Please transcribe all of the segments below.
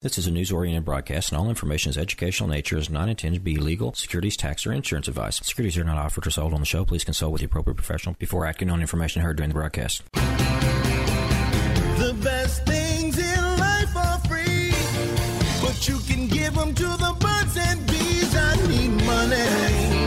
This is a news-oriented broadcast, and all information is educational nature, is not intended to be legal, securities, tax, or insurance advice. Securities are not offered or sold on the show. Please consult with the appropriate professional before acting on information heard during the broadcast. The best things in life are free, but you can give them to the birds and bees. I need money.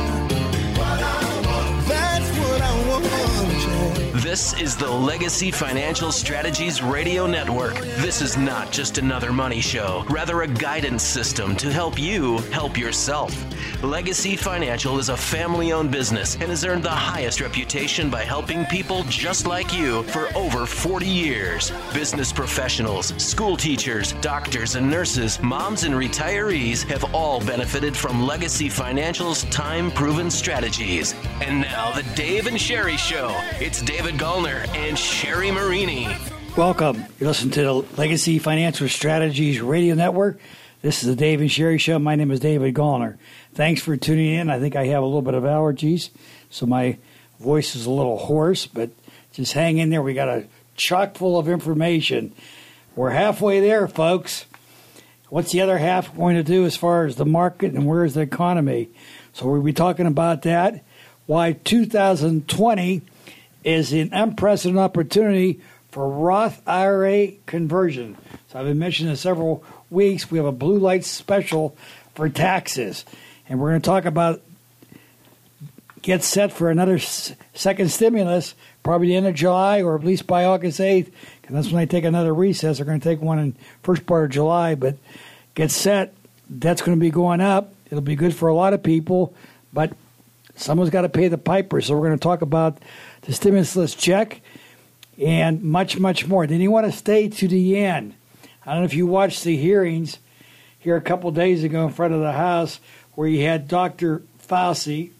That's what I want. This is the Legacy Financial Strategies Radio Network. This is not just another money show, rather a guidance system to help you help yourself. Legacy Financial is a family-owned business and has earned the highest reputation by helping people just like you for over 40 years. Business professionals, school teachers, doctors and nurses, moms and retirees have all benefited from Legacy Financial's time-proven strategies. And now the Dave and Sherry Show. It's David Gallner and Sherry Marini. Welcome. You're listening to the Legacy Financial Strategies Radio Network. This is the Dave and Sherry Show. My name is David Gallner. Thanks for tuning in. I think I have a little bit of allergies, so my voice is a little hoarse, but just hang in there. We got a chock full of information. We're halfway there, folks. What's the other half going to do as far as the market and where's the economy? So we'll be talking about that. Why 2020 is an unprecedented opportunity for Roth IRA conversion. So I've been mentioning this several weeks. We have a blue light special for taxes. And we're going to talk about get set for another second stimulus, probably the end of July or at least by August 8th, because that's when they take another recess. They're going to take one in first part of July. But get set. That's going to be going up. It'll be good for a lot of people, but someone's got to pay the piper. So we're going to talk about the stimulus check and much, much more. Then you want to stay to the end. I don't know if you watched the hearings here a couple days ago in front of the House where you had Dr. Fauci,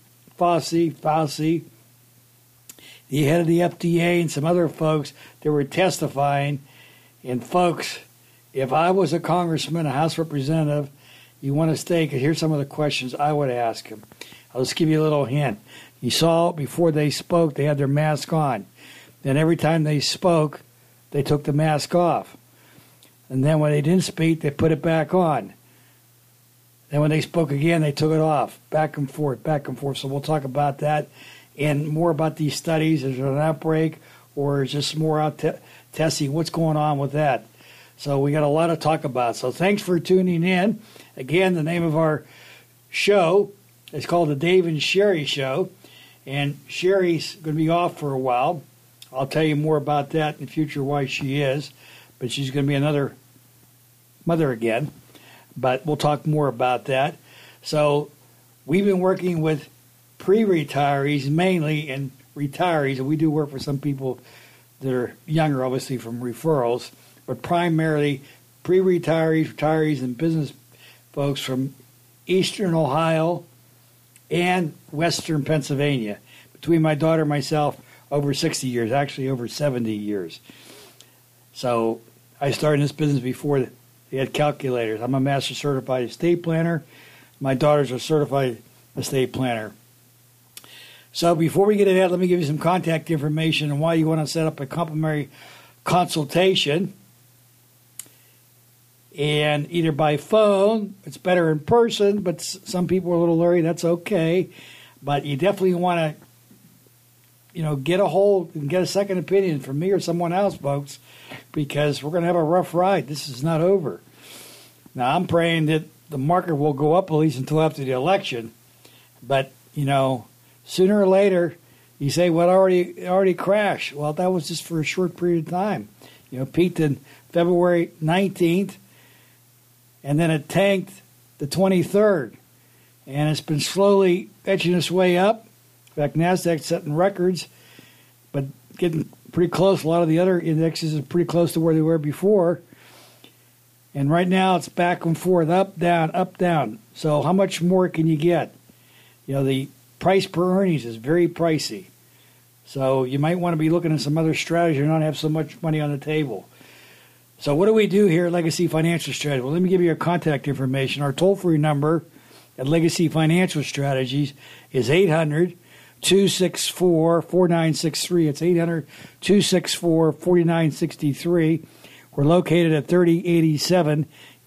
the head of the FDA, and some other folks that were testifying. And folks, if I was a congressman, a House representative, you want to stay, because here's some of the questions I would ask him. I'll just give you a little hint. You saw before they spoke, they had their mask on. Then every time they spoke, they took the mask off. And then when they didn't speak, they put it back on. Then when they spoke again, they took it off. Back and forth, back and forth. So we'll talk about that and more about these studies. Is there an outbreak or is just more out testing? What's going on with that? So we got a lot to talk about. So thanks for tuning in. Again, the name of our show is called the Dave and Sherry Show. And Sherry's going to be off for a while. I'll tell you more about that in the future, why she is. But she's going to be another mother again. But we'll talk more about that. So we've been working with pre-retirees mainly and retirees. And we do work for some people that are younger, obviously, from referrals. But primarily pre-retirees, retirees, and business folks from eastern Ohio and western Pennsylvania. Between my daughter and myself, over 60 years, actually over 70 years. So I started in this business before they had calculators. I'm a master certified estate planner. My daughter's a certified estate planner. So before we get into that, let me give you some contact information and why you want to set up a complimentary consultation. And either by phone, it's better in person, but some people are a little leery, that's okay. But you definitely want to, get a hold and get a second opinion from me or someone else, folks, because we're going to have a rough ride. This is not over. Now, I'm praying that the market will go up at least until after the election. But, sooner or later, you say, well, it already crashed. Well, that was just for a short period of time. Peaked in February 19th. And then it tanked the 23rd. And it's been slowly edging its way up. In fact, NASDAQ's setting records, but getting pretty close. A lot of the other indexes are pretty close to where they were before. And right now it's back and forth, up, down, up, down. So how much more can you get? The price per earnings is very pricey. So you might want to be looking at some other strategy and not have so much money on the table. So what do we do here at Legacy Financial Strategies? Well, let me give you our contact information. Our toll-free number at Legacy Financial Strategies is 800-264-4963. It's 800-264-4963. We're located at 3087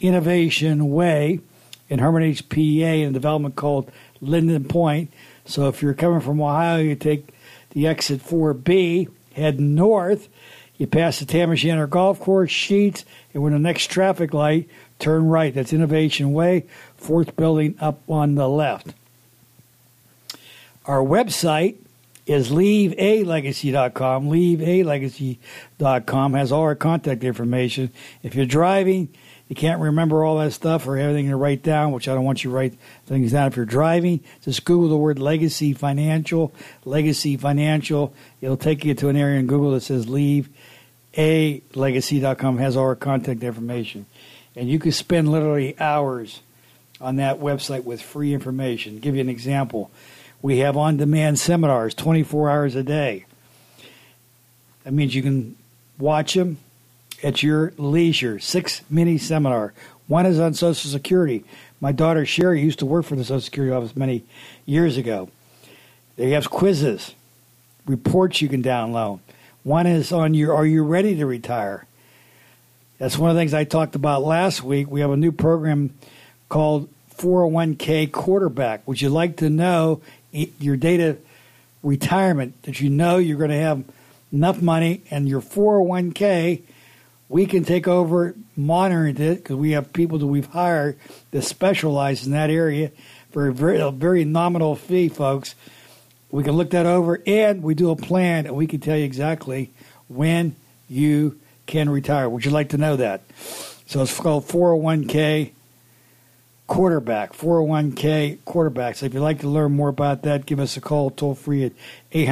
Innovation Way in Hermitage, PA, in a development called Linden Point. So if you're coming from Ohio, you take the exit 4B, head north, you pass the Tam-O-Shanter Golf Course, Sheets, and when the next traffic light, turn right. That's Innovation Way, fourth building up on the left. Our website is leavealegacy.com. Leavealegacy.com has all our contact information. If you're driving, you can't remember all that stuff or everything to write down, which I don't want you to write things down. If you're driving, just Google the word Legacy Financial. Legacy Financial. It'll take you to an area in Google that says leavealegacy.com. Has all our contact information. And you can spend literally hours on that website with free information. To give you an example, we have on-demand seminars 24 hours a day. That means you can watch them at your leisure. 6 mini seminar. One is on Social Security. My daughter Sherry used to work for the Social Security office many years ago. They have quizzes, reports you can download. One is on are you ready to retire? That's one of the things I talked about last week. We have a new program called 401k Quarterback. Would you like to know your date of retirement, that you know you're going to have enough money, and your 401k, we can take over monitoring it because we have people that we've hired that specialize in that area for a very nominal fee, folks. We can look that over, and we do a plan, and we can tell you exactly when you can retire. Would you like to know that? So it's called 401k Quarterback, 401k Quarterback. So if you'd like to learn more about that, give us a call toll free at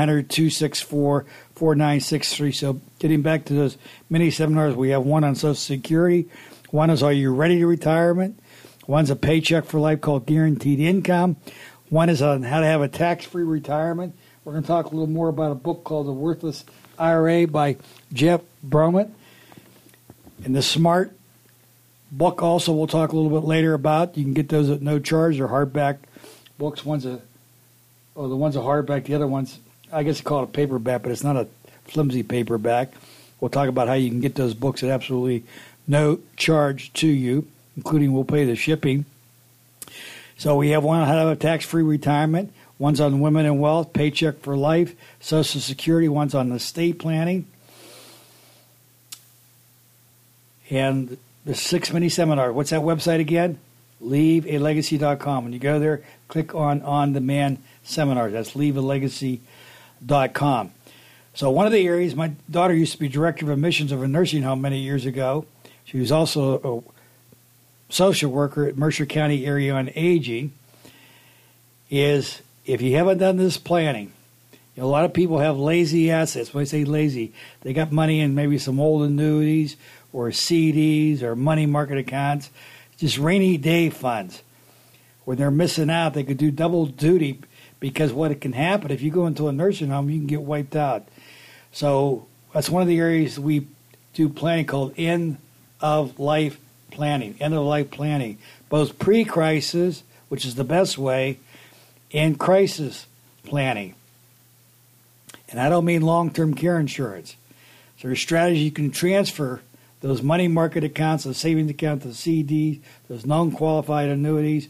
800-264-4963. So getting back to those mini seminars, we have one on Social Security. One is Are You Ready to Retirement? One's a Paycheck for Life called Guaranteed Income. One is on how to have a tax-free retirement. We're going to talk a little more about a book called The Worthless IRA by Jeff Broman. And the Smart book also we'll talk a little bit later about. You can get those at no charge. They're hardback books. The one's a hardback. The other one's, I guess you call it a paperback, but it's not a flimsy paperback. We'll talk about how you can get those books at absolutely no charge to you, including we'll pay the shipping. So we have one on how to have a tax-free retirement. One's on women and wealth, Paycheck for Life, Social Security. One's on estate planning. And the 6 mini seminar. What's that website again? LeaveALegacy.com. When you go there, click on demand seminars. That's LeaveALegacy.com. So one of the areas, my daughter used to be director of admissions of a nursing home many years ago. She was also a social worker at Mercer County Area on Aging. Is if you haven't done this planning, a lot of people have lazy assets. When I say lazy, they got money in maybe some old annuities or CDs or money market accounts, just rainy day funds. When they're missing out, they could do double duty because what it can happen, if you go into a nursing home, you can get wiped out. So that's one of the areas we do planning called end-of-life planning. End-of-life planning, both pre-crisis, which is the best way, and crisis planning. And I don't mean long-term care insurance. So there's strategy you can transfer those money market accounts, those savings accounts, the CDs, those non-qualified annuities.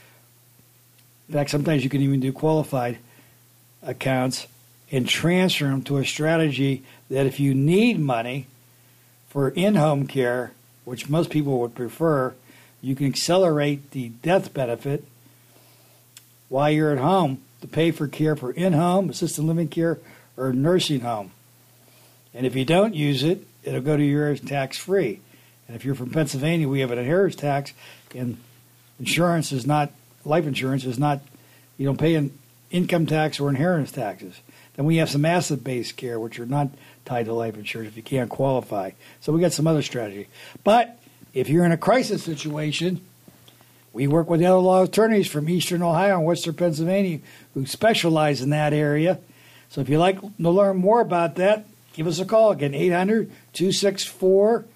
In fact, sometimes you can even do qualified accounts and transfer them to a strategy that if you need money for in-home care, which most people would prefer, you can accelerate the death benefit while you're at home to pay for care for in-home, assisted living care, or nursing home. And if you don't use it, it'll go to yours tax-free. And if you're from Pennsylvania, we have an inheritance tax, and insurance is not, life insurance is not, you don't pay an income tax or inheritance taxes. Then we have some asset-based care, which are not tied to life insurance if you can't qualify. So we got some other strategy. But if you're in a crisis situation, we work with the other law attorneys from Eastern Ohio and Western Pennsylvania who specialize in that area. So if you'd like to learn more about that, give us a call. Again, 800-264-4963,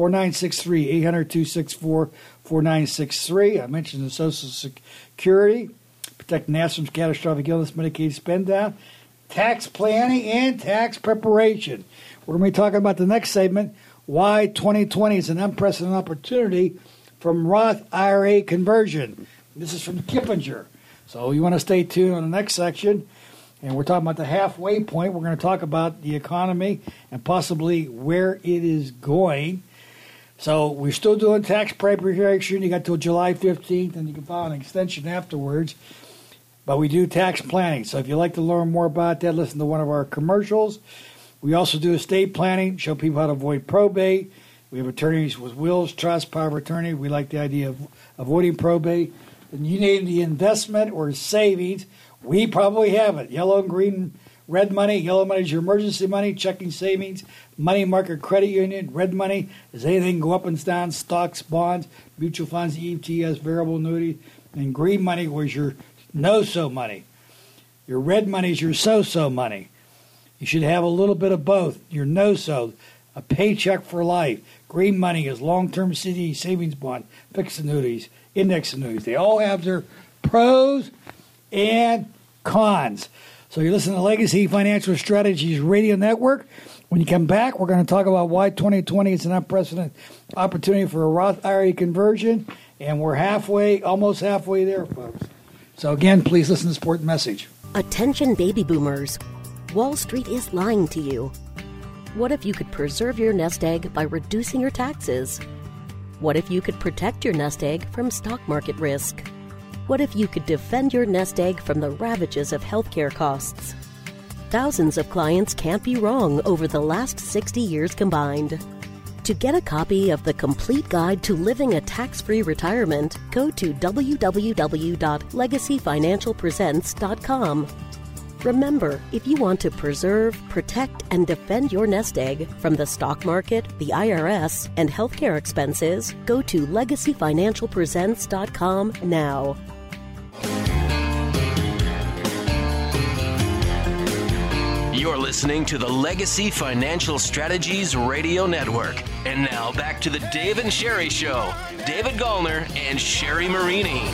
800-264-4963. I mentioned the Social Security, protecting assets from catastrophic illness, Medicaid spend down, tax planning, and tax preparation. We're going to be talking about the next segment, why 2020 is an unprecedented opportunity from Roth IRA conversion. This is from Kippinger. So you want to stay tuned on the next section. And we're talking about the halfway point. We're going to talk about the economy and possibly where it is going. So we're still doing tax preparation. You got till July 15th, and you can file an extension afterwards. But we do tax planning. So if you'd like to learn more about that, listen to one of our commercials. We also do estate planning, show people how to avoid probate. We have attorneys with wills, trust, power of attorney. We like the idea of avoiding probate. And you need the investment or savings. We probably have it. Yellow and green, red money. Yellow money is your emergency money, checking savings, money market credit union. Red money is anything go up and down, stocks, bonds, mutual funds, ETFs, variable annuity. And green money was your no-so money. Your red money is your so-so money. You should have a little bit of both. Your no-so, a paycheck for life. Green money is long-term CD, savings bond, fixed annuities, index annuities. They all have their pros and cons. So you're listening to Legacy Financial Strategies Radio Network. When you come back, we're going to talk about why 2020 is an unprecedented opportunity for a Roth IRA conversion. And we're almost halfway there, folks. So again, please listen to this important message. Attention baby boomers. Wall Street is lying to you. What if you could preserve your nest egg by reducing your taxes? What if you could protect your nest egg from stock market risk? What if you could defend your nest egg from the ravages of healthcare costs? Thousands of clients can't be wrong over the last 60 years combined. To get a copy of the complete guide to living a tax-free retirement, go to www.legacyfinancialpresents.com. Remember, if you want to preserve, protect, and defend your nest egg from the stock market, the IRS, and healthcare expenses, go to legacyfinancialpresents.com now. You're listening to the Legacy Financial Strategies Radio Network. And now back to the Dave and Sherry Show. David Gallner and Sherry Marini.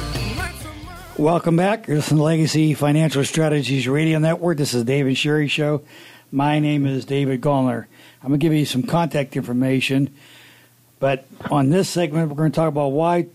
Welcome back. You're listening to Legacy Financial Strategies Radio Network. This is the Dave and Sherry Show. My name is David Gallner. I'm going to give you some contact information. But on this segment, we're going to talk about why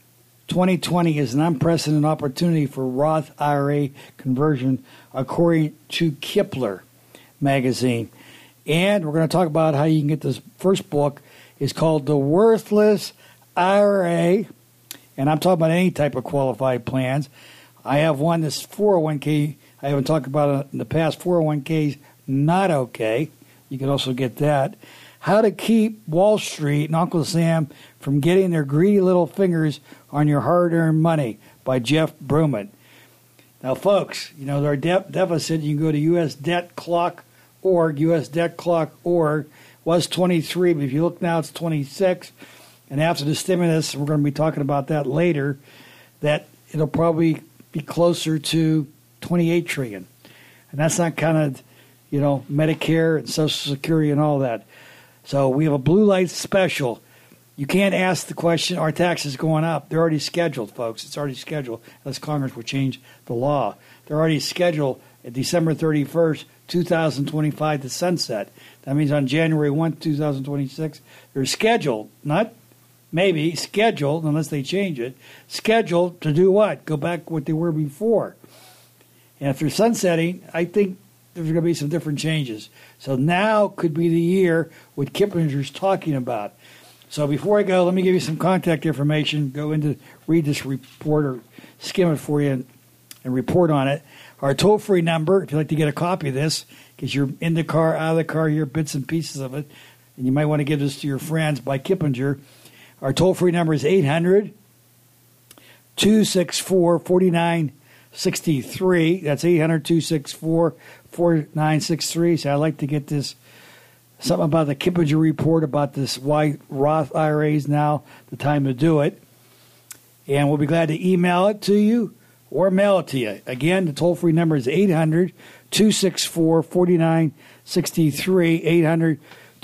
2020 is an unprecedented opportunity for Roth IRA conversion, according to Kipler magazine. And we're going to talk about how you can get this first book. It's called The Worthless IRA. And I'm talking about any type of qualified plans. I have one that's 401k. I haven't talked about it in the past. 401ks, not okay. You can also get that. How to keep Wall Street and Uncle Sam from getting their greedy little fingers on your hard-earned money by Jeff Bruman. Now, folks, you know, our deficit, you can go to USDebtClock.org. USDebtClock.org was 23, but if you look now, it's 26. And after the stimulus, we're going to be talking about that later, that it'll probably be closer to 28 trillion. And that's not counted, you know, Medicare and Social Security and all that. So we have a blue light special. You can't ask the question, are taxes going up? They're already scheduled, folks. It's already scheduled, unless Congress will change the law. They're already scheduled at December 31st, 2025 to sunset. That means on January 1, 2026, they're scheduled, not maybe, scheduled, unless they change it, scheduled to do what? Go back to what they were before. And if they're sunsetting, I think there's going to be some different changes. So now could be the year what Kippinger's talking about. So before I go, let me give you some contact information. Go into, read this report or skim it for you and report on it. Our toll-free number, if you'd like to get a copy of this, because you're in the car, out of the car, hear bits and pieces of it, and you might want to give this to your friends by Kippinger. Our toll-free number is 800-264-4963. That's 800-264-4963. So I'd like to get this, something about the Kippinger report about this, why Roth IRA is now the time to do it. And we'll be glad to email it to you or mail it to you. Again, the toll-free number is 800-264-4963.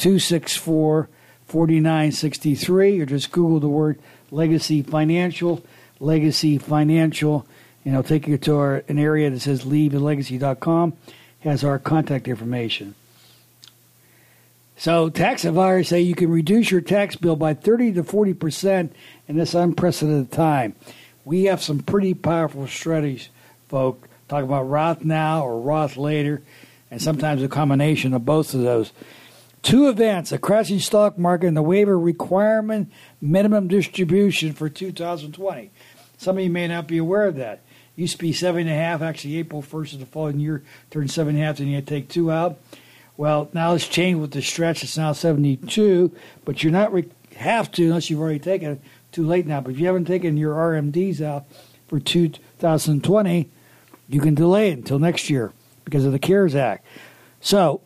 800-264-4963, or just Google the word Legacy Financial, and it'll take you to an area that says leavelegacy.com, has our contact information. So tax advisors say you can reduce your tax bill by 30 to 40% in this unprecedented time. We have some pretty powerful strategies, folks. Talking about Roth now or Roth later, and sometimes a combination of both of those. Two events, a crashing stock market and the waiver requirement minimum distribution for 2020. Some of you may not be aware of that. It used to be 7.5. Actually, April 1st of the following year turned 7.5, and you had to take 2 out. Well, now it's changed with the stretch. It's now 72, but you're not have to unless you've already taken it. Too late now. But if you haven't taken your RMDs out for 2020, you can delay it until next year because of the CARES Act. So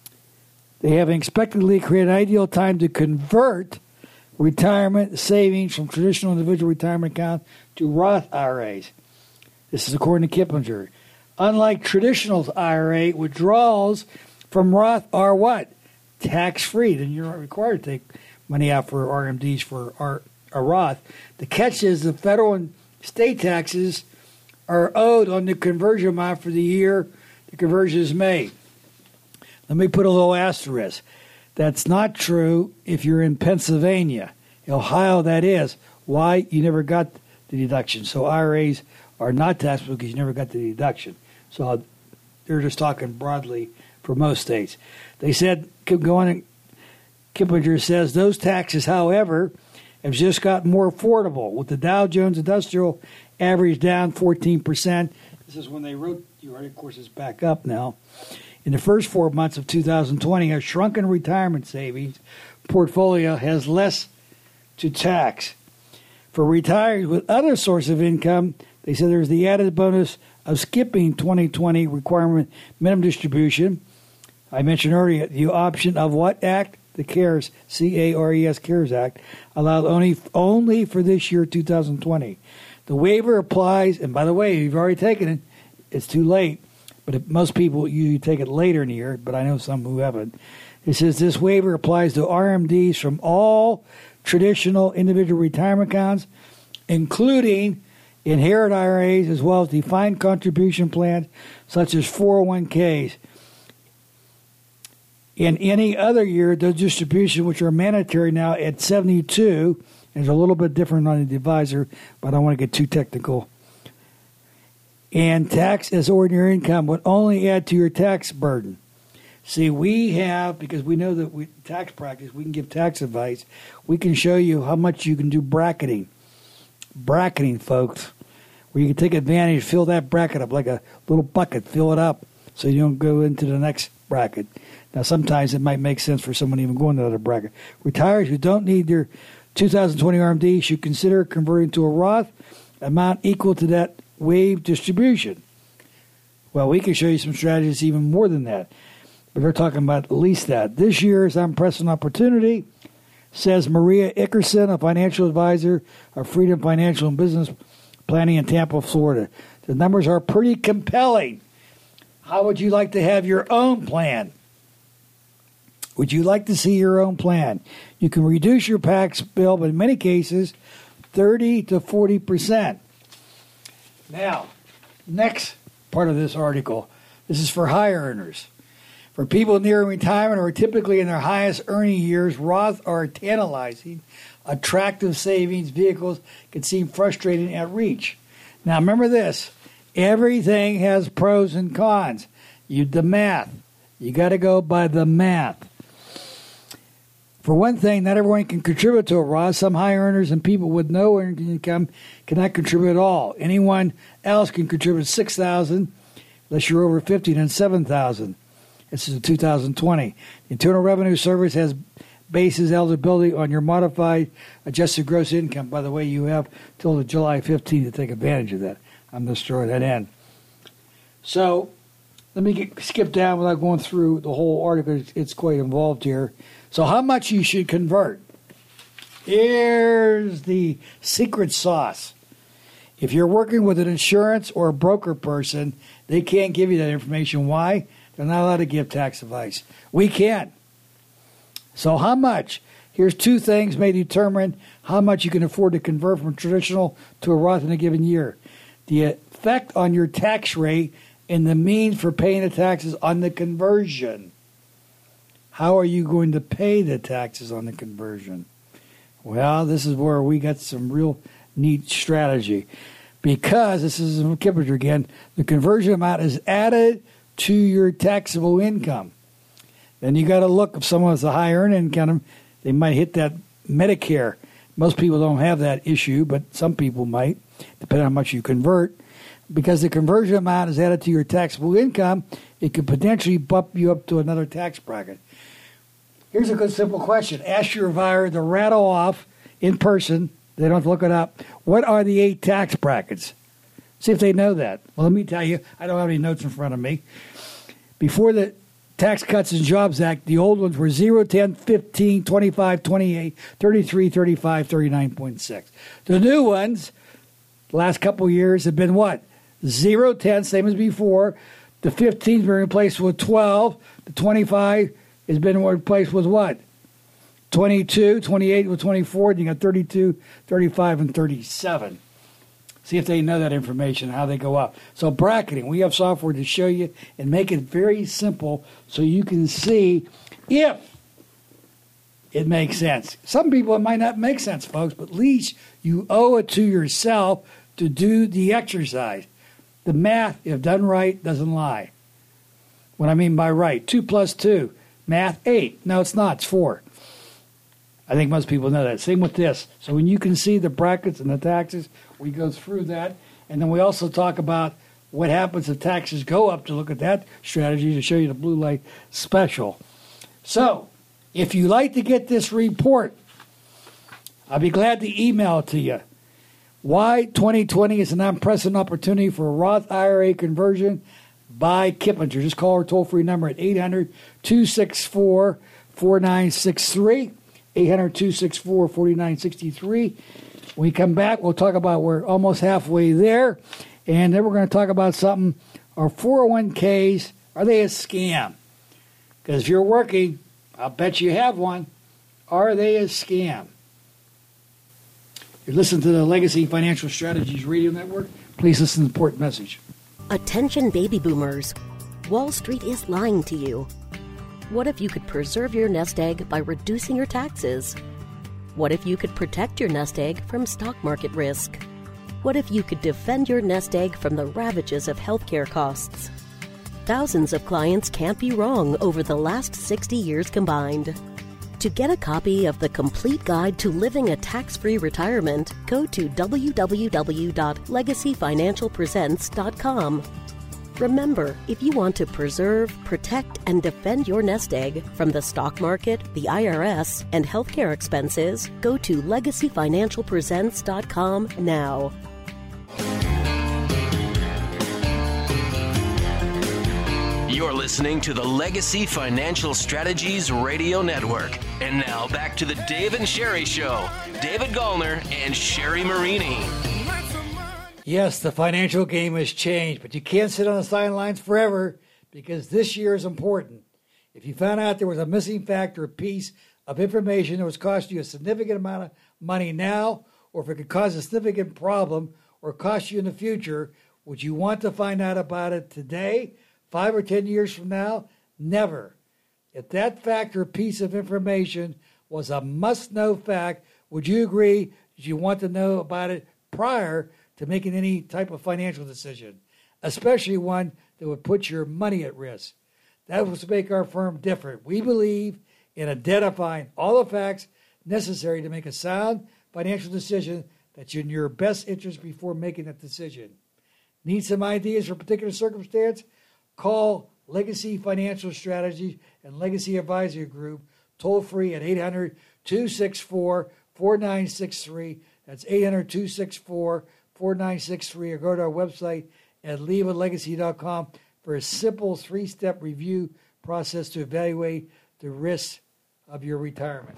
they have expectedly created an ideal time to convert retirement savings from traditional individual retirement accounts to Roth IRAs. This is according to Kiplinger. Unlike traditional IRA, withdrawals from Roth are what? Tax-free. Then you're not required to take money out for RMDs for a Roth. The catch is the federal and state taxes are owed on the conversion amount for the year the conversion is made. Let me put a little asterisk. That's not true if you're in Pennsylvania. Ohio, that is. Why? You never got the deduction. So IRAs are not taxable because you never got the deduction. So they're just talking broadly for most states. They said, keep going, Kiplinger says, those taxes, however, have just gotten more affordable, with the Dow Jones Industrial Average down 14%. This is when they wrote, of course, it's back up now. In the first 4 months of 2020, a shrunken retirement savings portfolio has less to tax. For retirees with other source of income, they said there's the added bonus of skipping 2020 requirement minimum distribution. I mentioned earlier the option of what act? The CARES, C-A-R-E-S, CARES Act, allowed only for this year, 2020. The waiver applies, and by the way, if you've already taken it, it's too late. But if most people, you take it later in the year, but I know some who haven't. It says this waiver applies to RMDs from all traditional individual retirement accounts, including inherited IRAs, as well as defined contribution plans, such as 401ks. In any other year, those distributions, which are mandatory now at 72, is a little bit different on the divisor, but I don't want to get too technical. And tax as ordinary income would only add to your tax burden. See, we have, because we know that tax practice, we can give tax advice. We can show you how much you can do bracketing. Bracketing, folks, where you can take advantage, fill that bracket up like a little bucket, fill it up so you don't go into the next bracket. Now, sometimes it might make sense for someone even going to another bracket. Retirees who don't need their 2020 RMD should consider converting to a Roth amount equal to that waived distribution. Well, we can show you some strategies even more than that, but they're talking about at least that. This year's unprecedented opportunity, says Maria Ickerson, a financial advisor of Freedom Financial and Business Planning in Tampa, Florida. The numbers are pretty compelling. How would you like to have your own plan? Would you like to see your own plan? You can reduce your tax bill, but in many cases, 30 to 40%. Now, next part of this article, this is for high earners. For people near retirement or typically in their highest earning years, Roth are tantalizing, attractive savings vehicles can seem frustrating at reach. Now, remember this. Everything has pros and cons. The math. You got to go by the math. For one thing, not everyone can contribute to a Roth. Some high earners and people with no income cannot contribute at all. Anyone else can contribute $6,000 unless you're over 50, then $7,000. This is in 2020. The Internal Revenue Service has bases eligibility on your modified adjusted gross income. By the way, you have till the July 15th to take advantage of that. I'm just throwing that in. So let me skip down without going through the whole article. It's quite involved here. So how much you should convert? Here's the secret sauce. If you're working with an insurance or a broker person, they can't give you that information. Why? They're not allowed to give tax advice. We can. So how much? Here's two things may determine how much you can afford to convert from traditional to a Roth in a given year. The effect on your tax rate and the means for paying the taxes on the conversion. How are you going to pay the taxes on the conversion? Well, this is where we got some real neat strategy. Because, this is from Kippinger again, the conversion amount is added to your taxable income. Then you got to look, if someone has a high earned income, they might hit that Medicare. Most people don't have that issue, but some people might, depending on how much you convert. Because the conversion amount is added to your taxable income, it could potentially bump you up to another tax bracket. Here's a good simple question. Ask your advisor to rattle off in person, they don't have to look it up, what are the 8 tax brackets? See if they know that. Well, let me tell you, I don't have any notes in front of me. Before the Tax Cuts and Jobs Act, the old ones were 0, 10, 15, 25, 28, 33, 35, 39.6. The new ones, the last couple of years, have been what? 0, 10, same as before. The 15 has been replaced with 12. The 25 has been replaced with what? 22, 28 with 24. Then you got 32, 35, and 37. See if they know that information, how they go up. So bracketing, we have software to show you and make it very simple so you can see if it makes sense. Some people, it might not make sense, folks, but at least you owe it to yourself to do the exercise. The math, if done right, doesn't lie. What I mean by right, 2 plus 2, math, 8. No, it's not, it's 4. I think most people know that. Same with this. So when you can see the brackets and the taxes, we go through that. And then we also talk about what happens if taxes go up, to look at that strategy to show you the blue light special. So if you like to get this report, I'll be glad to email it to you. Why 2020 is an unprecedented opportunity for a Roth IRA conversion by Kippinger. Just call our toll-free number at 800-264-4963. 800-264-4963. When we come back, we'll talk about, we're almost halfway there, and then we're going to talk about something. Our 401ks, are they a scam? Because if you're working, I'll bet you have one. Are they a scam? You're listening to the Legacy Financial Strategies Radio Network. Please listen to the important message. Attention baby boomers. Wall Street is lying to you. What if you could preserve your nest egg by reducing your taxes? What if you could protect your nest egg from stock market risk? What if you could defend your nest egg from the ravages of healthcare costs? Thousands of clients can't be wrong over the last 60 years combined. To get a copy of the complete guide to living a tax-free retirement, go to www.legacyfinancialpresents.com. Remember, if you want to preserve, protect, and defend your nest egg from the stock market, the IRS, and healthcare expenses, go to legacyfinancialpresents.com now. You're listening to the Legacy Financial Strategies Radio Network. And now back to the Dave and Sherry Show. David Gallner and Sherry Marini. Yes, the financial game has changed, but you can't sit on the sidelines forever, because this year is important. If you found out there was a missing factor, a piece of information that was costing you a significant amount of money now, or if it could cause a significant problem or cost you in the future, would you want to find out about it today, 5 or 10 years from now? Never. If that factor, piece of information was a must-know fact, would you agree that you want to know about it prior to making any type of financial decision, especially one that would put your money at risk? That was to make our firm different. We believe in identifying all the facts necessary to make a sound financial decision that's in your best interest before making that decision. Need some ideas for a particular circumstance? Call Legacy Financial Strategies and Legacy Advisory Group, toll free at 800-264-4963. That's 800-264-4963, or go to our website at leavalegacy.com for a simple 3-step review process to evaluate the risks of your retirement.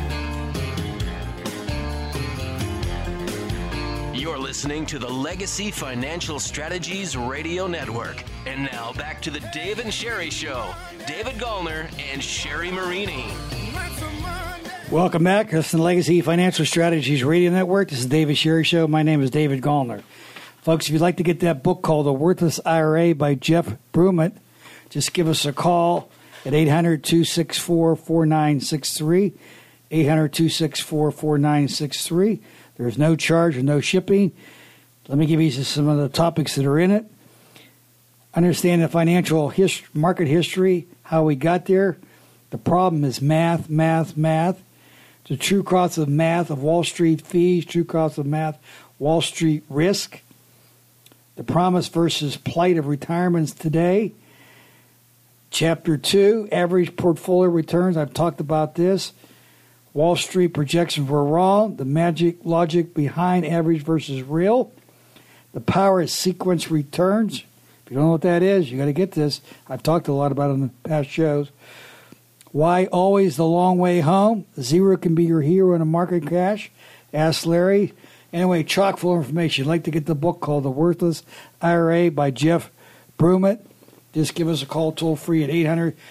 You're listening to the Legacy Financial Strategies Radio Network. And now back to the Dave and Sherry Show. David Gallner and Sherry Marini. Welcome back. This is the Legacy Financial Strategies Radio Network. This is the Dave and Sherry Show. My name is David Gallner. Folks, if you'd like to get that book called The Worthless IRA by Jeff Brumit, just give us a call at 800-264-4963. 800-264-4963. There's no charge and no shipping. Let me give you some of the topics that are in it. Understand the financial market history, how we got there. The problem is math. The true cost of math of Wall Street fees, true cost of math, Wall Street risk. The promise versus plight of retirements today. Chapter 2, average portfolio returns. I've talked about this. Wall Street projections were wrong. The magic logic behind average versus real. The power of sequence returns. If you don't know what that is, you got to get this. I've talked a lot about it in the past shows. Why always the long way home? Zero can be your hero in a market crash. Ask Larry. Anyway, chock full of information. You'd like to get the book called The Worthless IRA by Jeff Brummett. Just give us a call toll free at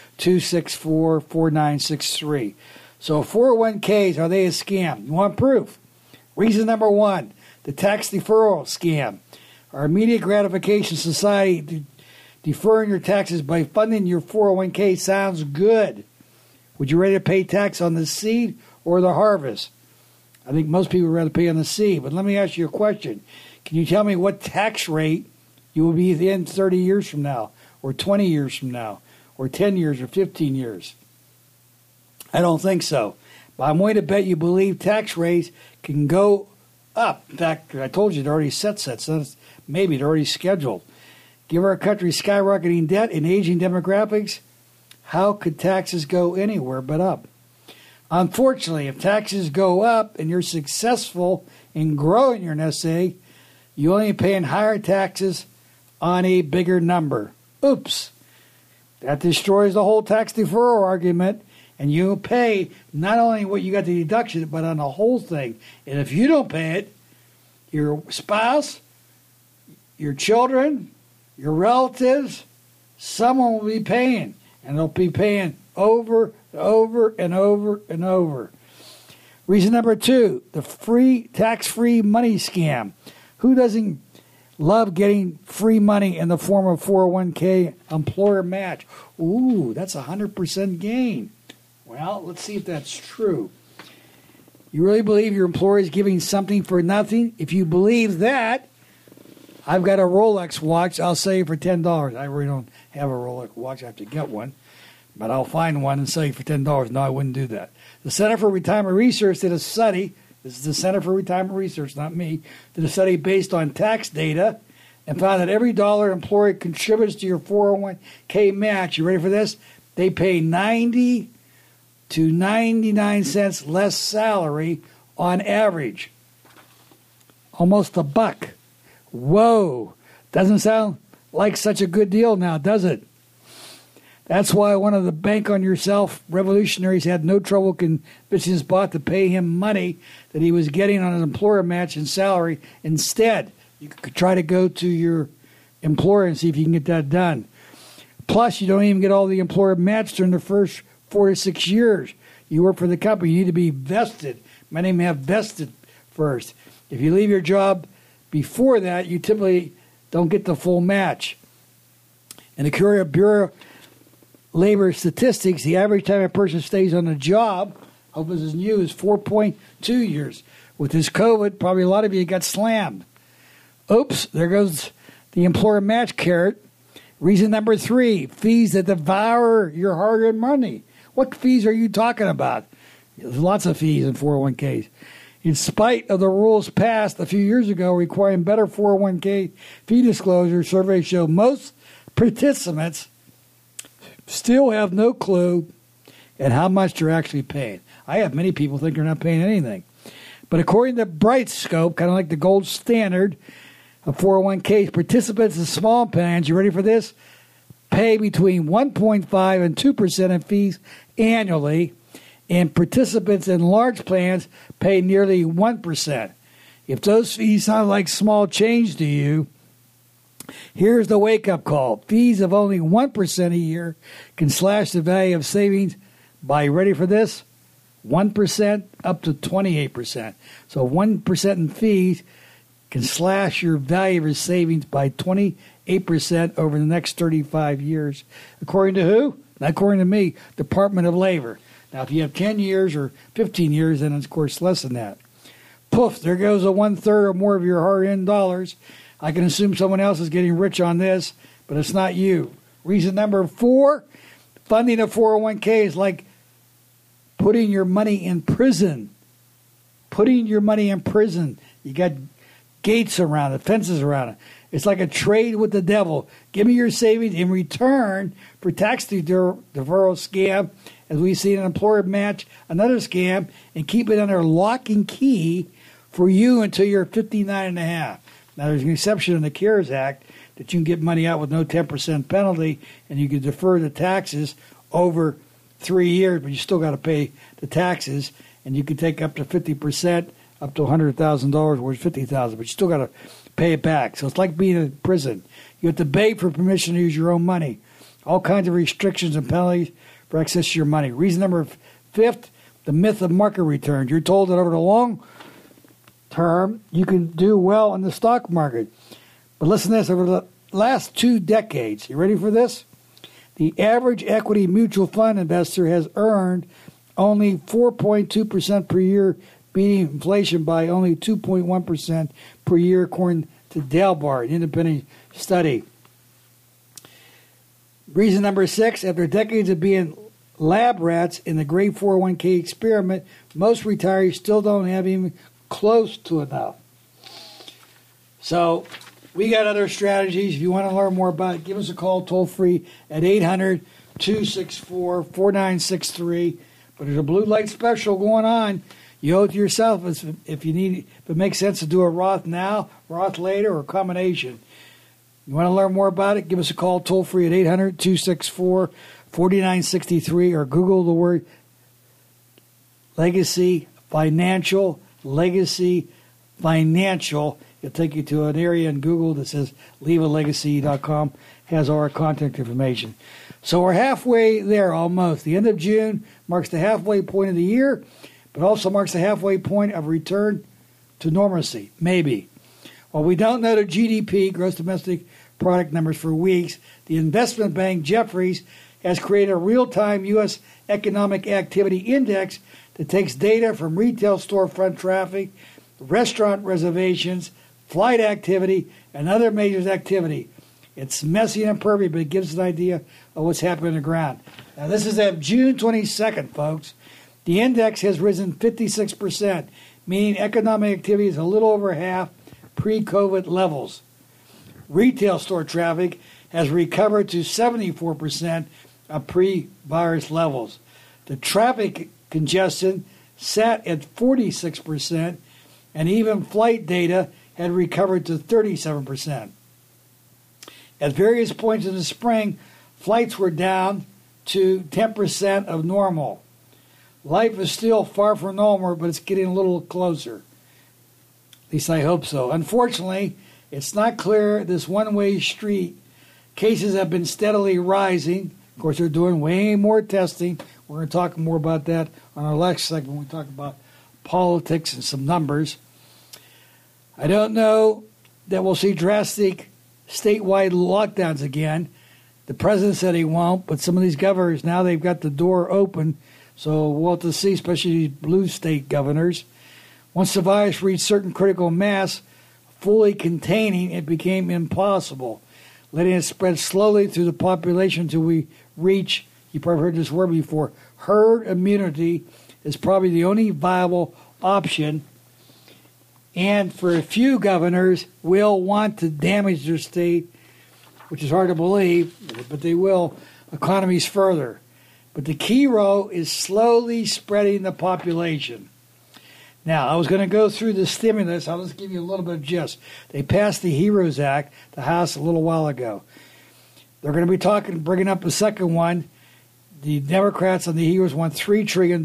800-264-4963. So 401ks, are they a scam? You want proof? Reason number 1, the tax deferral scam. Our immediate gratification society deferring your taxes by funding your 401k sounds good. Would you rather pay tax on the seed or the harvest? I think most people would rather pay on the seed. But let me ask you a question. Can you tell me what tax rate you will be in 30 years from now, or 20 years from now, or 10 years, or 15 years? I don't think so. But I'm willing to bet you believe tax rates can go up. In fact, I told you they're already set. So maybe they're already scheduled. Give our country skyrocketing debt and aging demographics. How could taxes go anywhere but up? Unfortunately, if taxes go up and you're successful in growing your nest egg, you only paying higher taxes on a bigger number. Oops. That destroys the whole tax deferral argument, and you pay not only what you got the deduction, but on the whole thing. And if you don't pay it, your spouse, your children, your relatives, someone will be paying, and they'll be paying over and over and over and over. Reason number 2, the free tax-free money scam. Who doesn't love getting free money in the form of 401k employer match? Ooh, that's 100% gain. Well, let's see if that's true. You really believe your employer is giving something for nothing? If you believe that, I've got a Rolex watch I'll sell you for $10. I really don't have a Rolex watch. I have to get one. But I'll find one and sell you for $10. No, I wouldn't do that. The Center for Retirement Research did a study. This is the Center for Retirement Research, not me. Did a study based on tax data and found that every dollar an employer contributes to your 401k match, you ready for this? They pay 90 to 99 cents less salary on average. Almost $1. Whoa. Doesn't sound like such a good deal now, does it? That's why one of the bank on yourself revolutionaries had no trouble convincing his boss to pay him money that he was getting on his employer match and salary. Instead, you could try to go to your employer and see if you can get that done. Plus, you don't even get all the employer match during the first 4 to 6 years you work for the company. You need to be vested. Many of them have vested first. If you leave your job before that, you typically don't get the full match. In the Bureau Labor Statistics, the average time a person stays on a job, hope this is new, is 4.2 years. With this COVID, probably a lot of you got slammed. Oops, there goes the employer match carrot. Reason number 3, fees that devour your hard-earned money. What fees are you talking about? There's lots of fees in 401ks. In spite of the rules passed a few years ago requiring better 401k fee disclosure, surveys show most participants still have no clue at how much they're actually paying. I have many people think they're not paying anything. But according to Brightscope, kind of like the gold standard of 401ks, participants in small plans, you ready for this? Pay between 1.5 and 2% in fees annually, and participants in large plans pay nearly 1%. If those fees sound like small change to you, here's the wake-up call. Fees of only 1% a year can slash the value of savings by, ready for this, 1% up to 28%. So 1% in fees can slash your value of your savings by 28% over the next 35 years. According to who? Not according to me, Department of Labor. Now, if you have 10 years or 15 years, then it's, of course, less than that. Poof, there goes a 1/3 or more of your hard-earned dollars. I can assume someone else is getting rich on this, but it's not you. Reason number 4, funding a 401k is like putting your money in prison. Putting your money in prison. You got gates around it, fences around it. It's like a trade with the devil. Give me your savings in return for tax deferral scam, as we see an employer match another scam, and keep it under lock and key for you until you're 59 and a half. Now, there's an exception in the CARES Act that you can get money out with no 10% penalty, and you can defer the taxes over 3 years, but you still got to pay the taxes, and you can take up to 50%, up to $100,000 worth $50,000, but you still got to pay it back. So it's like being in prison. You have to beg for permission to use your own money. All kinds of restrictions and penalties for access to your money. Reason number 5, the myth of market returns. You're told that over the long term, you can do well in the stock market. But listen to this, over the last 2 decades, you ready for this? The average equity mutual fund investor has earned only 4.2% per year, beating inflation by only 2.1% per year, according to Dalbar, an independent study. Reason number 6, after decades of being lab rats in the great 401k experiment, most retirees still don't have even close to enough. So we got other strategies. If you want to learn more about it, give us a call toll free at 800-264-4963. But there's a blue light special going on. You owe it to yourself if it makes sense to do a Roth now, Roth later, or a combination. You want to learn more about it? Give us a call toll free at 800-264-4963 or Google the word Legacy Financial. Legacy Financial. It'll take you to an area in Google that says leavalegacy.com. Has all our contact information. So we're halfway there almost. The end of June marks the halfway point of the year, but also marks the halfway point of return to normalcy, maybe. While we don't know the GDP, gross domestic product numbers, for weeks, the investment bank Jefferies has created a real-time U.S. economic activity index that takes data from retail storefront traffic, restaurant reservations, flight activity, and other major activity. It's messy and impervious, but it gives an idea of what's happening on the ground. Now, this is at June 22nd, folks. The index has risen 56%, meaning economic activity is a little over half pre-COVID levels. Retail store traffic has recovered to 74% of pre-virus levels. The traffic congestion sat at 46%, and even flight data had recovered to 37%. At various points in the spring, flights were down to 10% of normal. Life is still far from normal, but it's getting a little closer. At least I hope so. Unfortunately, it's not clear this one-way street. Cases have been steadily rising. Of course, they're doing way more testing. We're going to talk more about that on our next segment when we talk about politics and some numbers. I don't know that we'll see drastic statewide lockdowns again. The president said he won't, but some of these governors, now they've got the door open, so we'll have to see, especially these blue state governors. Once the virus reached certain critical mass, fully containing it became impossible. Letting it spread slowly through the population until we reach, you probably heard this word before, herd immunity is probably the only viable option. And for a few governors will want to damage their state, which is hard to believe, but they will, economies further. But the key role is slowly spreading the population. Now, I was going to go through the stimulus. I'll just give you a little bit of gist. They passed the HEROES Act, the House, a little while ago. They're going to be bringing up the second one. The Democrats on the HEROES want $3 trillion.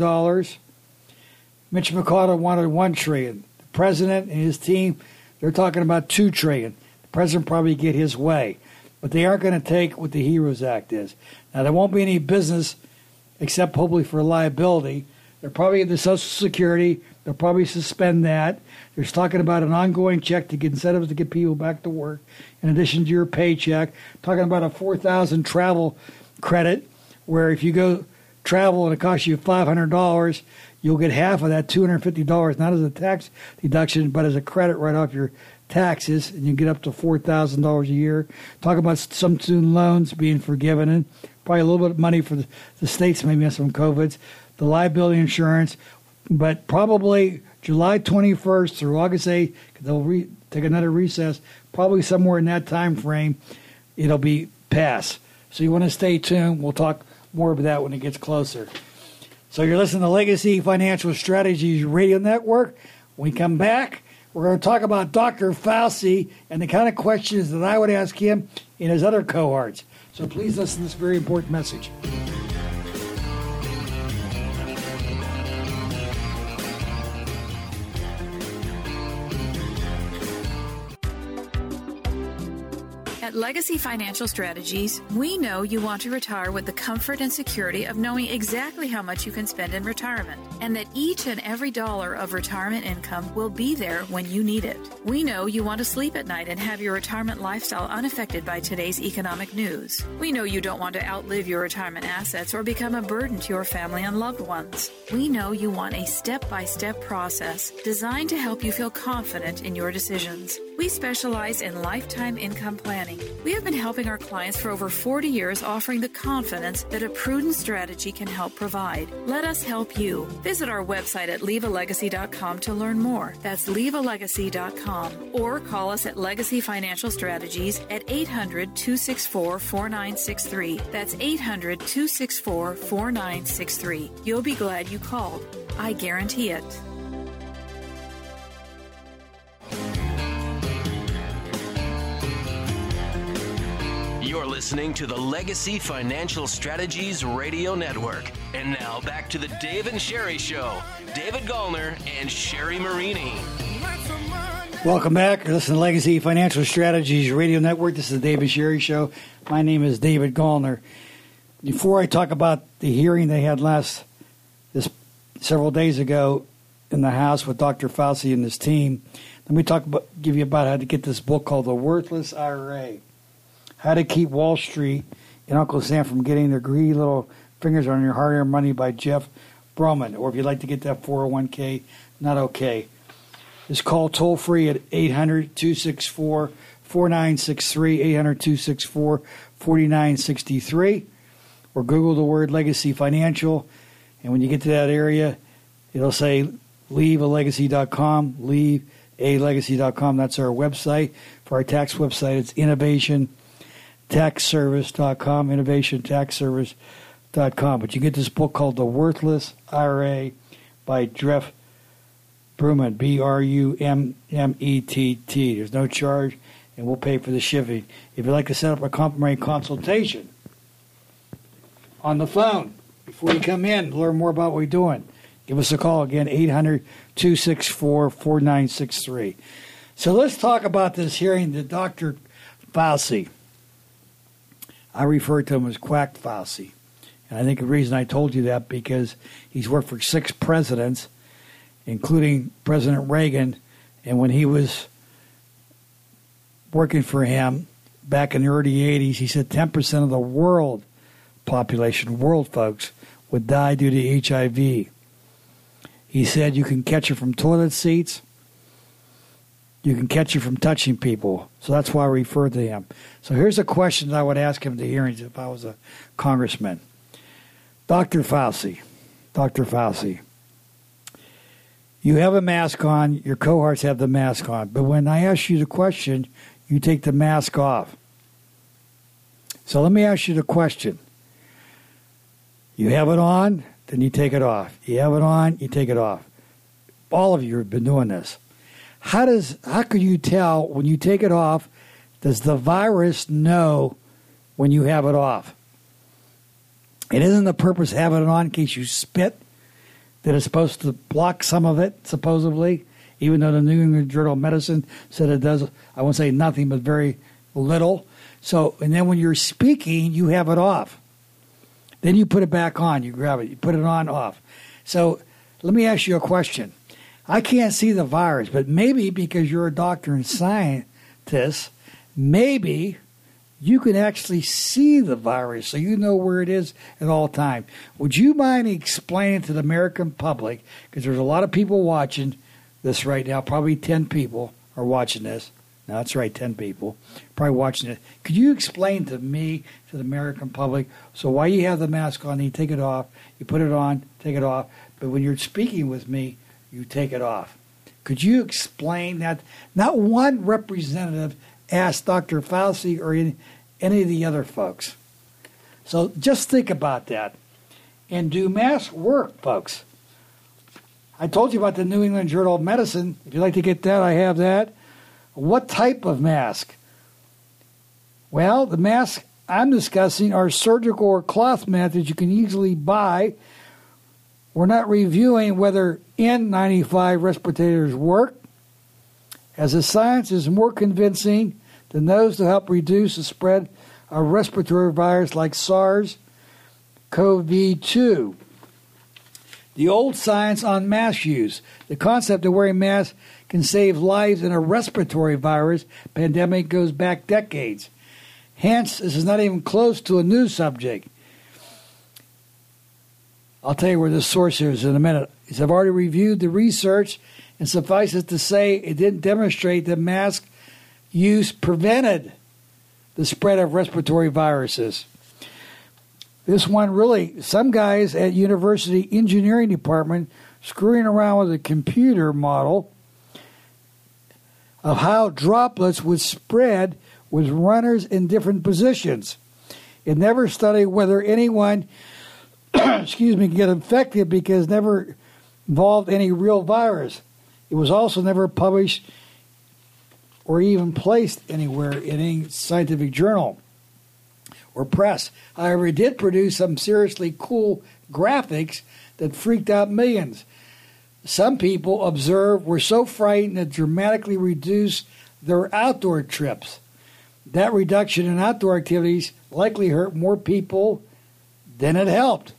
Mitch McConnell wanted $1 trillion. The president and his team, they're talking about $2 trillion. The president probably get his way. But they aren't going to take what the HEROES Act is. Now, there won't be any business except hopefully for liability. They're probably in the Social Security. They'll probably suspend that. They're talking about an ongoing check to get incentives to get people back to work in addition to your paycheck. Talking about a $4,000 travel credit where if you go travel and it costs you $500, you'll get half of that $250, not as a tax deduction, but as a credit right off your taxes, and you get up to $4,000 a year. Talk about some student loans being forgiven, and probably a little bit of money for the states, maybe some COVIDs, the liability insurance, but probably July 21st through August 8th, they'll take another recess, probably somewhere in that time frame, it'll be passed. So you want to stay tuned. We'll talk more about that when it gets closer. So you're listening to Legacy Financial Strategies Radio Network. When we come back, we're going to talk about Dr. Fauci and the kind of questions that I would ask him and his other cohorts. So please listen to this very important message. At Legacy Financial Strategies, we know you want to retire with the comfort and security of knowing exactly how much you can spend in retirement, and that each and every dollar of retirement income will be there when you need it. We know you want to sleep at night and have your retirement lifestyle unaffected by today's economic news. We know you don't want to outlive your retirement assets or become a burden to your family and loved ones. We know you want a step-by-step process designed to help you feel confident in your decisions. We specialize in lifetime income planning. We have been helping our clients for over 40 years, offering the confidence that a prudent strategy can help provide. Let us help you. Visit our website at leavealegacy.com to learn more. That's leavealegacy.com. Or call us at Legacy Financial Strategies at 800-264-4963. That's 800-264-4963. You'll be glad you called. I guarantee it. You're listening to the Legacy Financial Strategies Radio Network. And now back to the Dave and Sherry Show. David Gallner and Sherry Marini. Welcome back. You're listening to Legacy Financial Strategies Radio Network. This is the Dave and Sherry Show. My name is David Gallner. Before I talk about the hearing they had several days ago in the House with Dr. Fauci and his team, let me give you about how to get this book called The Worthless IRA. How to Keep Wall Street and Uncle Sam from Getting Their Greedy Little Fingers on Your Hard-Earned Money by Jeff Broman. Or if you'd like to get that 401k, not okay. Just call toll-free at 800-264-4963, 800-264-4963, or Google the word Legacy Financial. And when you get to that area, it'll say leavealegacy.com, leavealegacy.com. That's our website. For our tax website, it's innovationtaxservice.com, innovationtaxservice.com. But you get this book called The Worthless IRA by Jeff Broman, B-R-U-M-M-E-T-T. There's no charge, and we'll pay for the shipping. If you'd like to set up a complimentary consultation on the phone before you come in, learn more about what we're doing, give us a call again, 800-264-4963. So let's talk about this hearing to Dr. Fauci. I refer to him as Quack Fauci. And I think the reason I told you that because he's worked for 6 presidents, including President Reagan. And when he was working for him back in the early 80s, he said 10% of the world population, world folks, would die due to HIV. He said you can catch it from toilet seats. You can catch it from touching people. So that's why I referred to him. So here's a question I would ask him at the hearings if I was a congressman. Dr. Fauci, you have a mask on. Your cohorts have the mask on. But when I ask you the question, you take the mask off. So let me ask you the question. You have it on, then you take it off. You have it on, you take it off. All of you have been doing this. How could you tell when you take it off? Does the virus know when you have it off? It isn't the purpose of having it on in case you spit that it's supposed to block some of it, supposedly, even though the New England Journal of Medicine said it does, I won't say nothing, but very little. So, and then when you're speaking, you have it off. Then you put it back on. You grab it. You put it on, off. So let me ask you a question. I can't see the virus, but maybe because you're a doctor and scientist, maybe you can actually see the virus, so you know where it is at all time. Would you mind explaining to the American public, because there's a lot of people watching this right now, probably 10 people are watching this. No, that's right, 10 people probably watching it. Could you explain to me, to the American public, so why you have the mask on, you take it off, you put it on, take it off, but when you're speaking with me, you take it off. Could you explain that? Not one representative asked Dr. Fauci or any of the other folks. So just think about that. And do masks work, folks? I told you about the New England Journal of Medicine. If you'd like to get that, I have that. What type of mask? Well, the masks I'm discussing are surgical or cloth masks that you can easily buy. We're not reviewing whether N95 respirators work, as the science is more convincing than those to help reduce the spread of respiratory virus like SARS-CoV-2. The old science on mask use, the concept of wearing masks can save lives in a respiratory virus pandemic goes back decades. Hence, this is not even close to a new subject. I'll tell you where the source is in a minute. I've already reviewed the research, and suffice it to say, it didn't demonstrate that mask use prevented the spread of respiratory viruses. This one really, some guys at University Engineering Department screwing around with a computer model of how droplets would spread with runners in different positions. It never studied whether anyone can get infected because it never involved any real virus. It was also never published or even placed anywhere in any scientific journal or press. However, it did produce some seriously cool graphics that freaked out millions. Some people observed were so frightened that dramatically reduced their outdoor trips. That reduction in outdoor activities likely hurt more people than it helped.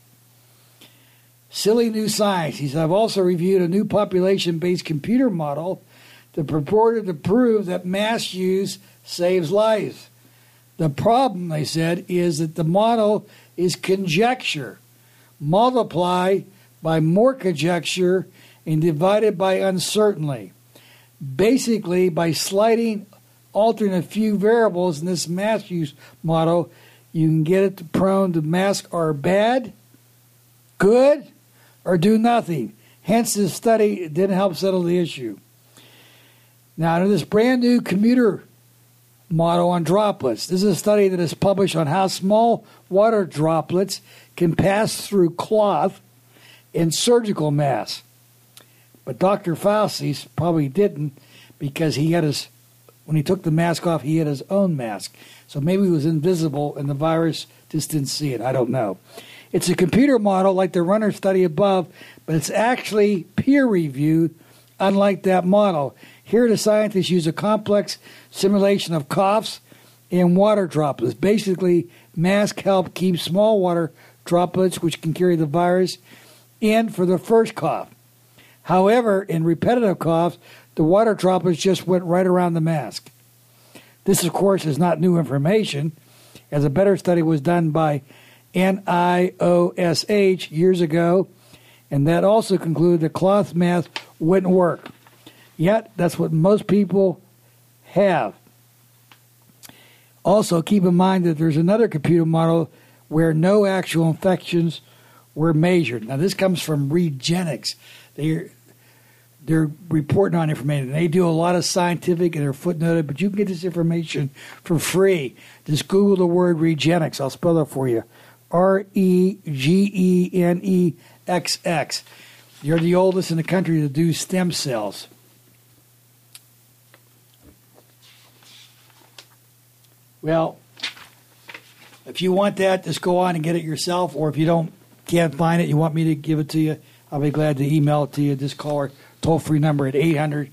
Silly new science. He said, I've also reviewed a new population-based computer model that purported to prove that mask use saves lives. The problem, they said, is that the model is conjecture, multiplied by more conjecture and divided by uncertainty. Basically, by altering a few variables in this mask use model, you can get it prone to masks are bad, good, or do nothing. Hence, this study didn't help settle the issue. Now, in this brand new computer model on droplets, this is a study that is published on how small water droplets can pass through cloth in surgical masks. But Dr. Fauci probably didn't, because when he took the mask off, he had his own mask. So maybe it was invisible and the virus just didn't see it. I don't know. It's a computer model like the runner study above, but it's actually peer-reviewed, unlike that model. Here, the scientists use a complex simulation of coughs and water droplets. Basically, masks help keep small water droplets, which can carry the virus, in for the first cough. However, in repetitive coughs, the water droplets just went right around the mask. This, of course, is not new information, as a better study was done by NIOSH years ago, and that also concluded that cloth mask wouldn't work. Yet, that's what most people have. Also, keep in mind that there's another computer model where no actual infections were measured. Now, this comes from Regenix. They're reporting on information. They do a lot of scientific, and they're footnoted, but you can get this information for free. Just Google the word Regenix. I'll spell it for you. REGENEXX. You're the oldest in the country to do stem cells. Well, if you want that, just go on and get it yourself, or if you can't find it, you want me to give it to you, I'll be glad to email it to you. Just call our toll-free number at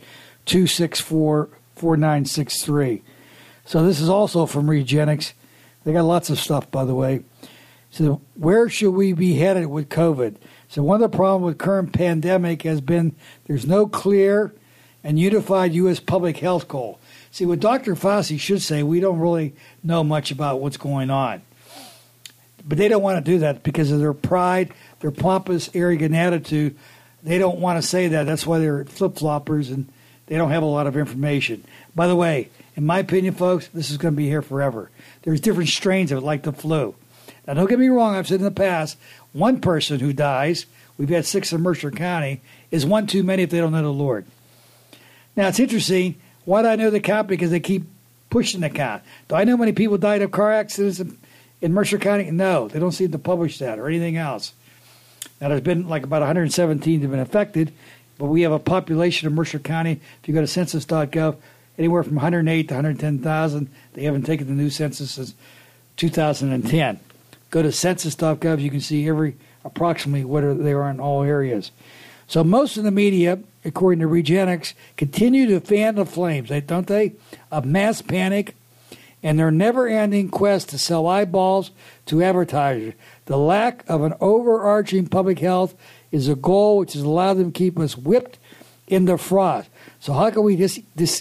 800-264-4963. So this is also from Regenix. They got lots of stuff, by the way. So where should we be headed with COVID? So one of the problems with current pandemic has been there's no clear and unified U.S. public health goal. See, what Dr. Fauci should say, we don't really know much about what's going on. But they don't want to do that because of their pride, their pompous, arrogant attitude. They don't want to say that. That's why they're flip-floppers and they don't have a lot of information. By the way, in my opinion, folks, this is going to be here forever. There's different strains of it, like the flu. Now, don't get me wrong. I've said in the past, one person who dies, we've had 6 in Mercer County, is one too many if they don't know the Lord. Now, it's interesting. Why do I know the count? Because they keep pushing the count. Do I know how many people died of car accidents in Mercer County? No, they don't seem to publish that or anything else. Now, there's been like about 117 that have been affected, but we have a population of Mercer County, if you go to census.gov, anywhere from 108 to 110,000. They haven't taken the new census since 2010. Go to census.gov, you can see approximately what they are in all areas. So most of the media, according to Regenix, continue to fan the flames, don't they, of mass panic and their never-ending quest to sell eyeballs to advertisers. The lack of an overarching public health is a goal which has allowed them to keep us whipped in the froth. So how can we just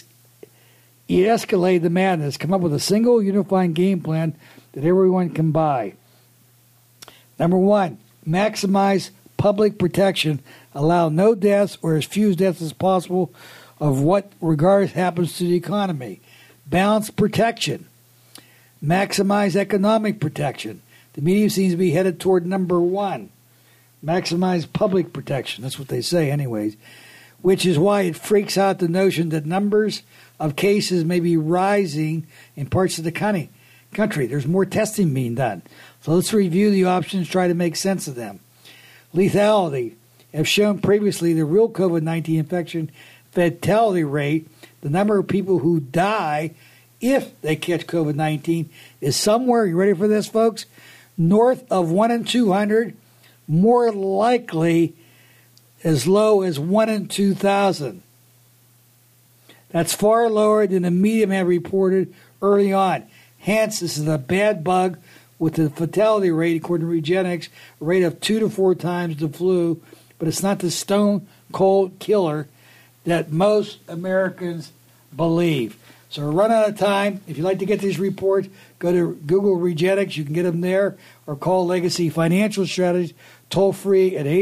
de-escalate the madness, come up with a single unifying game plan that everyone can buy? Number 1, maximize public protection. Allow no deaths or as few deaths as possible of what regardless happens to the economy. Balance protection. Maximize economic protection. The media seems to be headed toward number 1. Maximize public protection. That's what they say anyways. Which is why it freaks out the notion that numbers of cases may be rising in parts of the country. There's more testing being done. So let's review the options, try to make sense of them. Lethality. As shown previously, the real COVID-19 infection fatality rate, the number of people who die if they catch COVID-19, is somewhere, you ready for this, folks? North of 1 in 200, more likely as low as 1 in 2,000. That's far lower than the media have reported early on. Hence, this is a bad bug with the fatality rate, according to Regenix, a rate of 2 to 4 times the flu, but it's not the stone cold killer that most Americans believe. So we're running out of time. If you'd like to get these reports, go to Google Regenix. You can get them there, or call Legacy Financial Strategies toll free at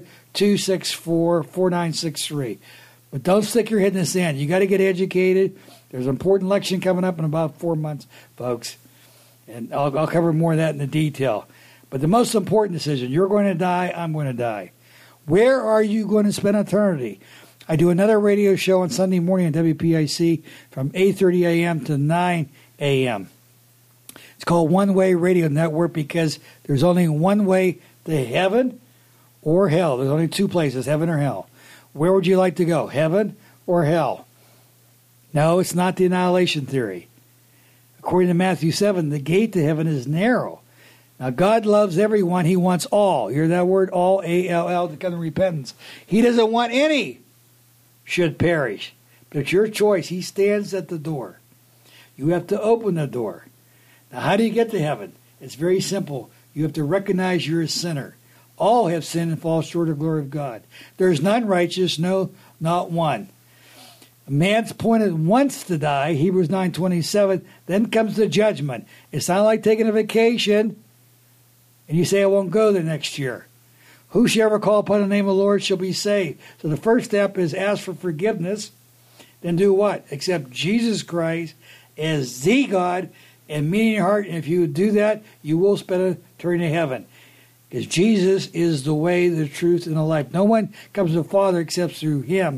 800-264-4963. But don't stick your head in the sand. You got to get educated. There's an important election coming up in about 4 months, folks. And I'll cover more of that in the detail. But the most important decision, you're going to die, I'm going to die. Where are you going to spend eternity? I do another radio show on Sunday morning on WPIC from 8:30 a.m. to 9 a.m. It's called One Way Radio Network because there's only one way to heaven or hell. There's only 2 places, heaven or hell. Where would you like to go, heaven or hell? No, it's not the annihilation theory. According to Matthew 7, the gate to heaven is narrow. Now, God loves everyone. He wants all. Hear that word, all, A-L-L, to come to repentance. He doesn't want any should perish. But it's your choice. He stands at the door. You have to open the door. Now, how do you get to heaven? It's very simple. You have to recognize you're a sinner. All have sinned and fall short of the glory of God. There is none righteous, no, not one. A man's appointed once to die, Hebrews 9:27, then comes the judgment. It's not like taking a vacation and you say, I won't go there next year. Whosoever call upon the name of the Lord shall be saved. So the first step is ask for forgiveness. Then do what? Accept Jesus Christ as the God and mean in your heart. And if you do that, you will spend eternity in heaven. Because Jesus is the way, the truth, and the life. No one comes to the Father except through Him.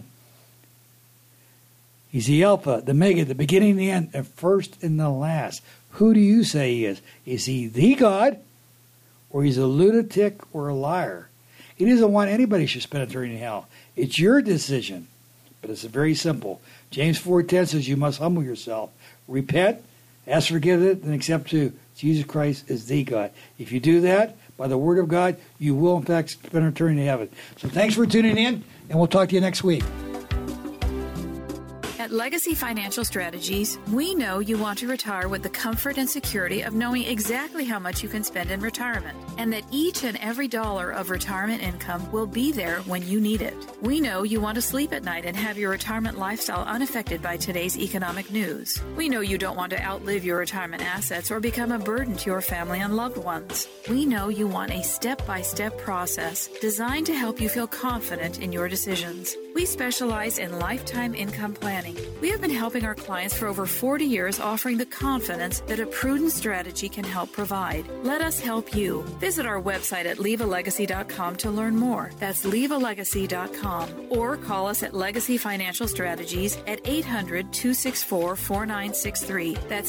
He's the Alpha, the Omega, the beginning and the end, the first and the last. Who do you say He is? Is He the God? Or He's a lunatic or a liar? He doesn't want anybody should spend eternity in hell. It's your decision. But it's very simple. James 4:10 says you must humble yourself. Repent, ask forgiveness, and accept to Jesus Christ as the God. If you do that, by the word of God, you will in fact spend eternity in heaven. So thanks for tuning in, and we'll talk to you next week. At Legacy Financial Strategies, we know you want to retire with the comfort and security of knowing exactly how much you can spend in retirement, and that each and every dollar of retirement income will be there when you need it. We know you want to sleep at night and have your retirement lifestyle unaffected by today's economic news. We know you don't want to outlive your retirement assets or become a burden to your family and loved ones. We know you want a step-by-step process designed to help you feel confident in your decisions. We specialize in lifetime income planning. We have been helping our clients for over 40 years, offering the confidence that a prudent strategy can help provide. Let us help you. Visit our website at leavealegacy.com to learn more. That's leavealegacy.com. Or call us at Legacy Financial Strategies at 800-264-4963. That's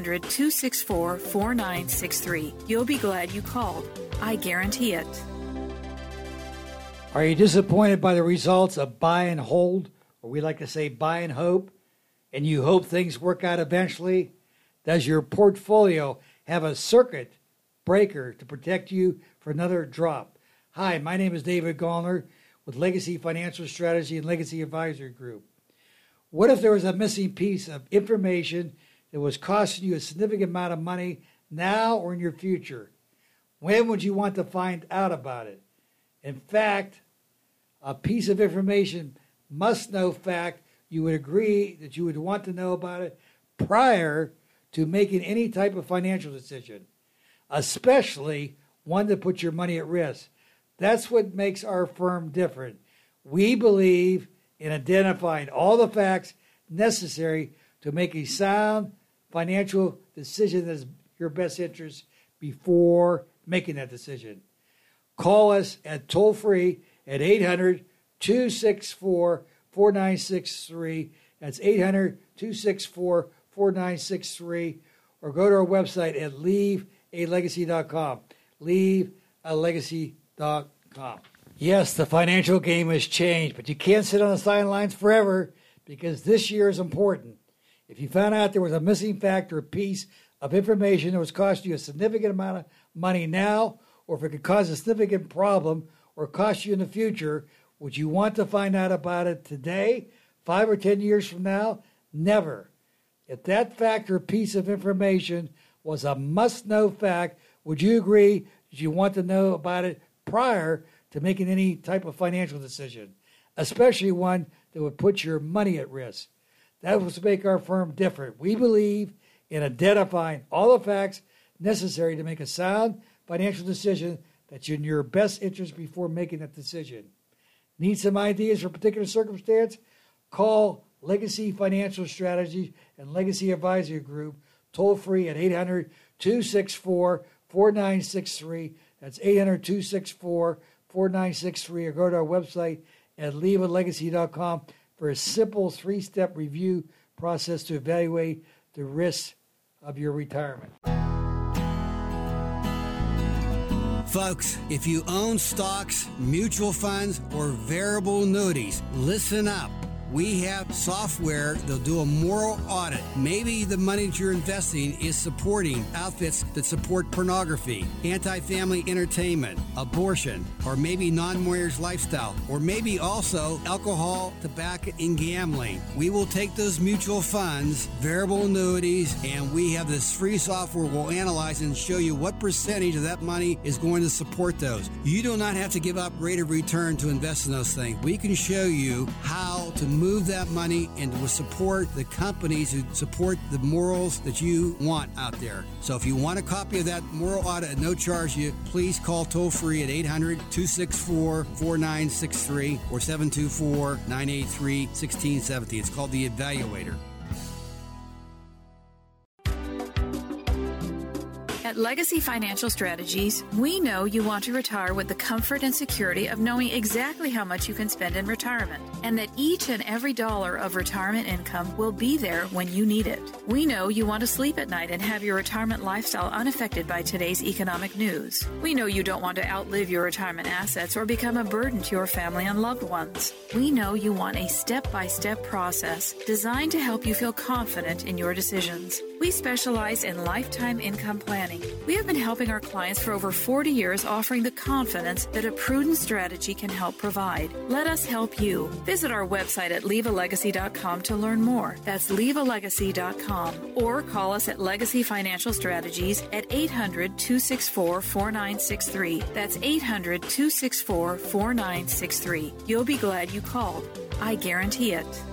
800-264-4963. You'll be glad you called. I guarantee it. Are you disappointed by the results of buy and hold, or we like to say buy and hope, and you hope things work out eventually? Does your portfolio have a circuit breaker to protect you for another drop? Hi, my name is David Gallner with Legacy Financial Strategy and Legacy Advisory Group. What if there was a missing piece of information that was costing you a significant amount of money now or in your future? When would you want to find out about it? In fact, a piece of information, must-know fact, you would agree that you would want to know about it prior to making any type of financial decision, especially one that puts your money at risk. That's what makes our firm different. We believe in identifying all the facts necessary to make a sound financial decision that is your best interest before making that decision. Call us at toll-free at 800-264-4963. That's 800-264-4963. Or go to our website at leavealegacy.com. Leavealegacy.com. Yes, the financial game has changed, but you can't sit on the sidelines forever because this year is important. If you found out there was a missing fact or a piece of information that was costing you a significant amount of money now, or if it could cause a significant problem or cost you in the future, would you want to find out about it today, 5 or 10 years from now? Never. If that fact or piece of information was a must-know fact, would you agree that you want to know about it prior to making any type of financial decision, especially one that would put your money at risk? That would make our firm different. We believe in identifying all the facts necessary to make a sound financial decision that's in your best interest before making that decision. Need some ideas for a particular circumstance? Call Legacy Financial Strategy and Legacy Advisory Group toll-free at 800-264-4963. That's 800-264-4963. Or go to our website at leavealegacy.com for a simple 3-step review process to evaluate the risks of your retirement. Folks, if you own stocks, mutual funds, or variable annuities, listen up. We have software that'll do a moral audit. Maybe the money that you're investing is supporting outfits that support pornography, anti-family entertainment, abortion, or maybe non-warriors lifestyle, or maybe also alcohol, tobacco, and gambling. We will take those mutual funds, variable annuities, and we have this free software we'll analyze and show you what percentage of that money is going to support those. You do not have to give up rate of return to invest in those things. We can show you how to move that money and will support the companies who support the morals that you want out there. So if you want a copy of that moral audit at no charge, please call toll-free at 800-264-4963 or 724-983-1670. It's called The Evaluator. At Legacy Financial Strategies, we know you want to retire with the comfort and security of knowing exactly how much you can spend in retirement, and that each and every dollar of retirement income will be there when you need it. We know you want to sleep at night and have your retirement lifestyle unaffected by today's economic news. We know you don't want to outlive your retirement assets or become a burden to your family and loved ones. We know you want a step-by-step process designed to help you feel confident in your decisions. We specialize in lifetime income planning. Company. We have been helping our clients for over 40 years, offering the confidence that a prudent strategy can help provide. Let us help you. Visit our website at leavealegacy.com to learn more. That's leavealegacy.com. Or call us at Legacy Financial Strategies at 800-264-4963. That's 800-264-4963. You'll be glad you called. I guarantee it.